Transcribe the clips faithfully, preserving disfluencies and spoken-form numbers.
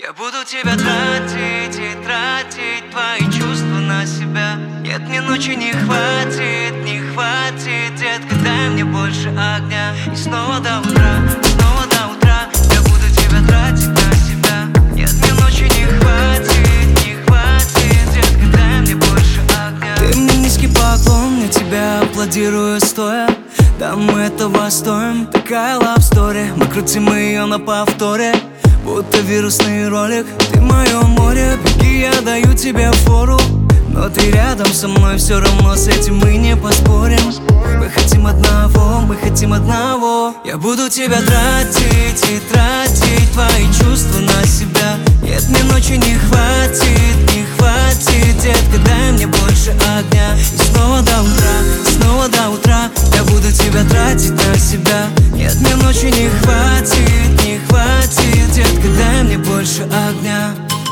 Я буду тебя тратить и тратить твои чувства на себя. Нет, мне ночи не хватит, не хватит, детка, дай мне больше огня. И снова до утра, снова до утра я буду тебя тратить на себя. Нет, мне ночи не хватит, не хватит, детка, дай мне больше огня. Ты мне низкий поклон, я тебя аплодирую стоя. Да, мы этого стоим, такая love story. Мы крутим ее на повторе, будто вирусный ролик. Ты мое море, беги, я даю тебе фору. Но ты рядом со мной, все равно с этим мы не поспорим. Мы хотим одного, мы хотим одного. Я буду тебя тратить и тратить твои чувства на себя. Нет, мне ночи не хватит, не хватит, детка, дай мне больше огня. И снова до утра, снова до утра я буду тебя тратить на себя. Нет, мне ночи не хватит, не хватит, детка, дай мне больше огня.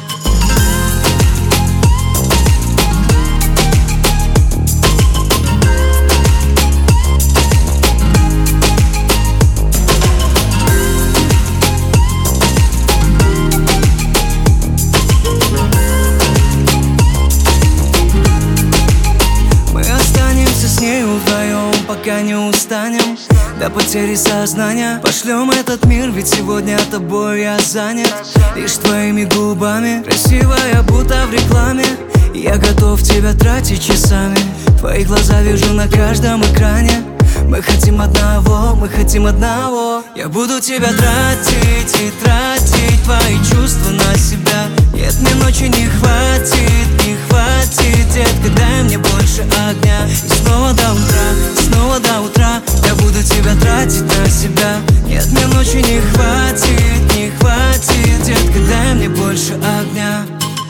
Пока не устанем до потери сознания. Пошлем этот мир, ведь сегодня тобой я занят. Лишь твоими губами, красивая, будто в рекламе. Я готов тебя тратить часами. Твои глаза вижу на каждом экране. Мы хотим одного, мы хотим одного. Я буду тебя тратить и тратить твои чувства на себя. Нет, мне ночи не хватит, не хватит, детка, дай мне больше огня. И снова до утра, снова до утра я буду тебя тратить на себя. Нет, мне ночи не хватит, не хватит, детка, дай мне больше огня.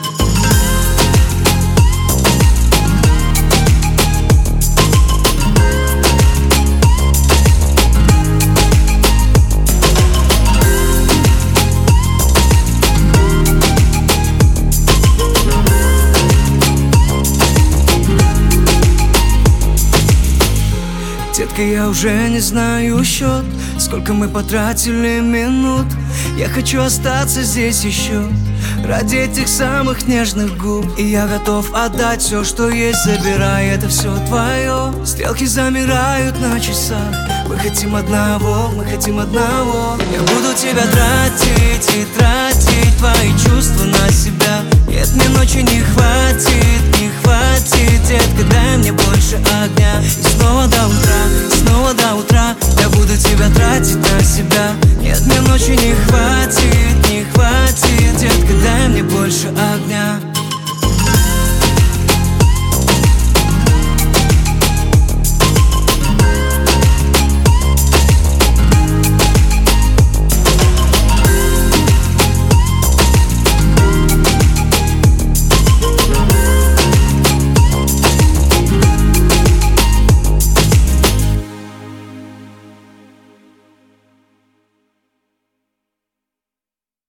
Детка, я уже не знаю счет, сколько мы потратили минут. Я хочу остаться здесь еще ради этих самых нежных губ. И я готов отдать все, что есть, забирай, это все твое. Стрелки замирают на часах. Мы хотим одного, мы хотим одного. Я буду тебя тратить и тратить твои чувства на себя. Нет, мне ночи не хватит, не хватит, детка, дай мне больше огня. И снова до утра, снова до утра я буду тебя тратить на себя. Нет, мне ночи не хватит, не хватит,